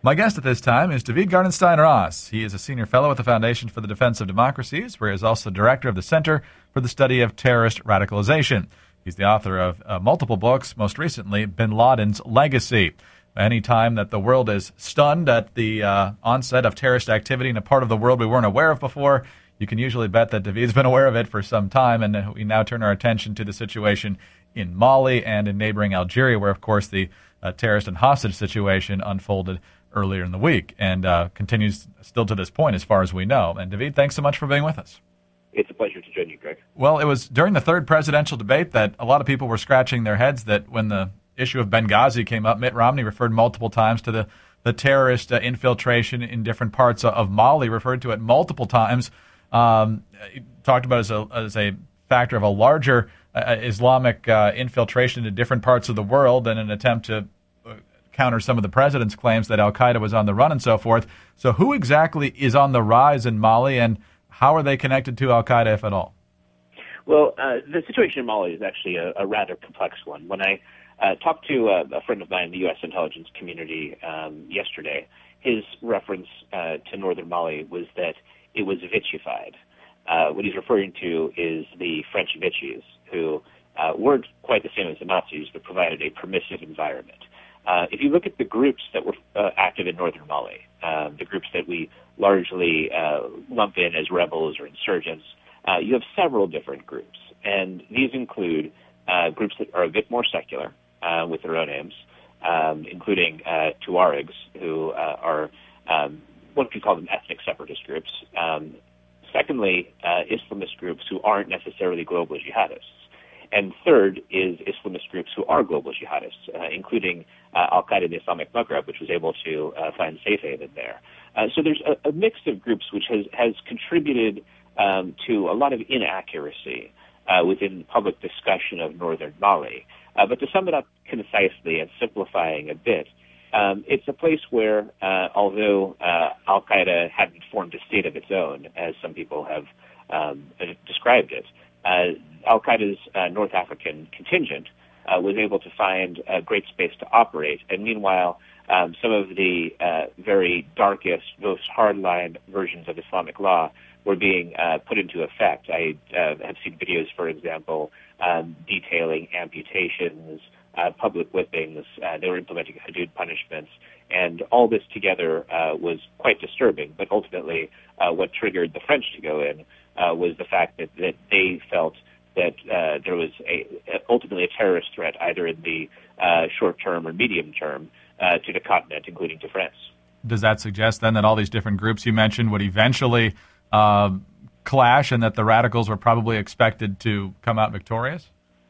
My guest at this time is David Gartenstein Ross. He is a senior fellow at the Foundation for the Defense of Democracies, where he is also director of the Center for the Study of Terrorist Radicalization. He's the author of multiple books, most recently, Bin Laden's Legacy. Any time that the world is stunned at the onset of terrorist activity in a part of the world we weren't aware of before, you can usually bet that David's been aware of it for some time, and we now turn our attention to the situation in Mali and in neighboring Algeria, where, of course, the terrorist and hostage situation unfolded earlier in the week and continues still to this point as far as we know. And David, thanks so much for being with us. It's a pleasure to join you, Greg. Well, it was during the third presidential debate that a lot of people were scratching their heads that when the issue of Benghazi came up, Mitt Romney referred multiple times to the terrorist infiltration in different parts of Mali, referred to it multiple times, he talked about it as a factor of a larger Islamic infiltration into different parts of the world in an attempt to counter some of the president's claims that al-Qaeda was on the run and so forth. So who exactly is on the rise in Mali, and how are they connected to al-Qaeda, if at all? Well, the situation in Mali is actually a rather complex one. When I talked to a friend of mine in the U.S. intelligence community yesterday, his reference to northern Mali was that it was Vichyfied. What he's referring to is the French Vichy's, who weren't quite the same as the Nazis, but provided a permissive environment. If you look at the groups that were active in northern Mali, the groups that we largely lump in as rebels or insurgents, you have several different groups. And these include groups that are a bit more secular with their own aims, including Tuaregs, who are one could call them ethnic separatist groups. Secondly, Islamist groups who aren't necessarily global jihadists. And third is Islamist groups who are global jihadists, including al-Qaeda in the Islamic Maghreb, which was able to find safe haven there. So there's a mix of groups which has contributed to a lot of inaccuracy within the public discussion of northern Mali. But to sum it up concisely and simplifying a bit, it's a place where, although al-Qaeda hadn't formed a state of its own, as some people have described it, al-Qaeda's North African contingent was able to find a great space to operate. And meanwhile, some of the very darkest, most hardline versions of Islamic law were being put into effect. I have seen videos, for example, detailing amputations, public whippings. They were implementing hudud punishments. And all this together was quite disturbing. But ultimately, what triggered the French to go in was the fact that they felt that there was ultimately a terrorist threat, either in the short term or medium term, to the continent, including to France. Does that suggest then that all these different groups you mentioned would eventually clash, and that the radicals were probably expected to come out victorious?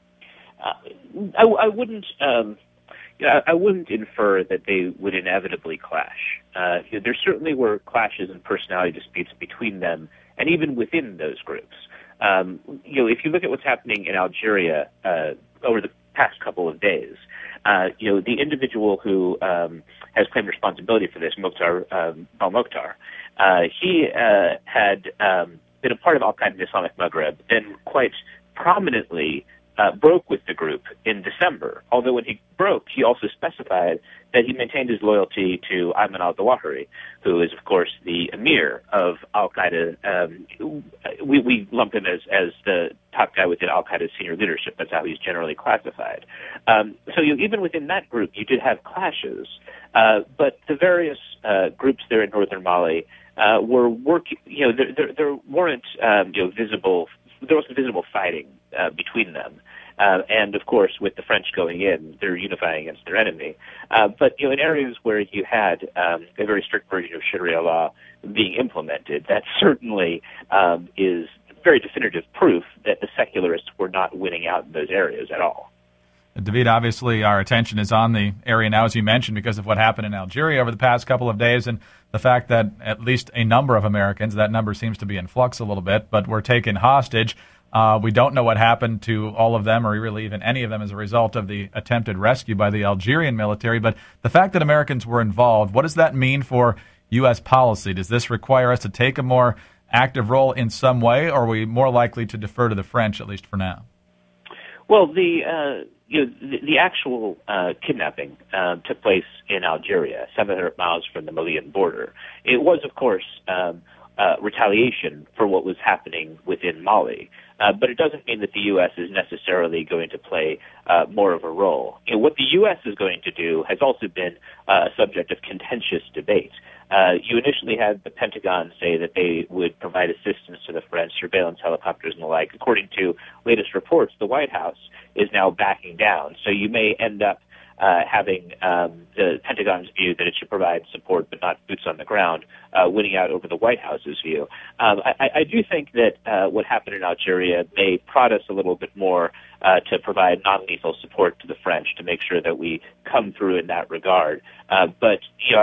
I wouldn't. I wouldn't infer that they would inevitably clash. There certainly were clashes and personality disputes between them, and even within those groups. If you look at what's happening in Algeria over the past couple of days, the individual who has claimed responsibility for this, Mokhtar al-Mokhtar, he had been a part of al-Qaeda in the Islamic Maghreb, and quite prominently broke with the group in December. Although when he broke, he also specified that he maintained his loyalty to Ayman al-Zawahiri, who is, of course, the emir of al-Qaeda. We lump him as the top guy within al-Qaeda's senior leadership. That's how he's generally classified. So even within that group, you did have clashes. But the various groups there in northern Mali were working. There weren't visible. There wasn't visible fighting between them. And, of course, with the French going in, they're unifying against their enemy. But, in areas where you had a very strict version of Sharia law being implemented, that certainly is very definitive proof that the secularists were not winning out in those areas at all. David, obviously our attention is on the area now, as you mentioned, because of what happened in Algeria over the past couple of days and the fact that at least a number of Americans, that number seems to be in flux a little bit, but were taken hostage. We don't know what happened to all of them, or really even any of them, as a result of the attempted rescue by the Algerian military. But the fact that Americans were involved, what does that mean for U.S. policy? Does this require us to take a more active role in some way, or are we more likely to defer to the French, at least for now? Well, the the actual kidnapping took place in Algeria, 700 miles from the Malian border. It was, of course, retaliation for what was happening within Mali. But it doesn't mean that the U.S. is necessarily going to play more of a role. What the U.S. is going to do has also been a subject of contentious debate. You initially had the Pentagon say that they would provide assistance to the French, surveillance helicopters and the like. According to latest reports, the White House is now backing down. So you may end up having the Pentagon's view that it should provide support but not boots on the ground, winning out over the White House's view. I do think that what happened in Algeria may prod us a little bit more to provide non-lethal support to the French to make sure that we come through in that regard. But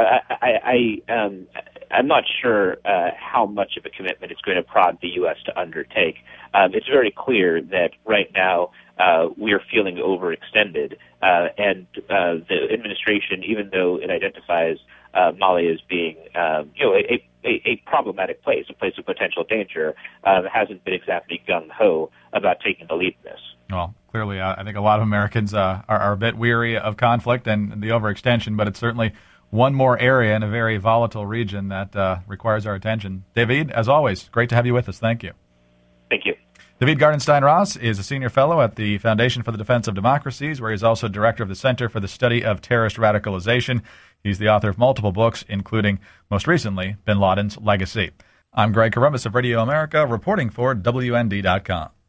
I'm not sure how much of a commitment it's going to prod the U.S. to undertake. It's very clear that right now we are feeling overextended, and the administration, even though it identifies Mali as being, a problematic place, a place of potential danger, hasn't been exactly gung-ho about taking the lead in this. Well, clearly, I think a lot of Americans are a bit weary of conflict and the overextension, but it's certainly one more area in a very volatile region that requires our attention. David, as always, great to have you with us. Thank you. Thank you. David Gartenstein-Ross is a senior fellow at the Foundation for the Defense of Democracies, where he's also director of the Center for the Study of Terrorist Radicalization. He's the author of multiple books, including, most recently, Bin Laden's Legacy. I'm Greg Corombos of Radio America, reporting for WND.com.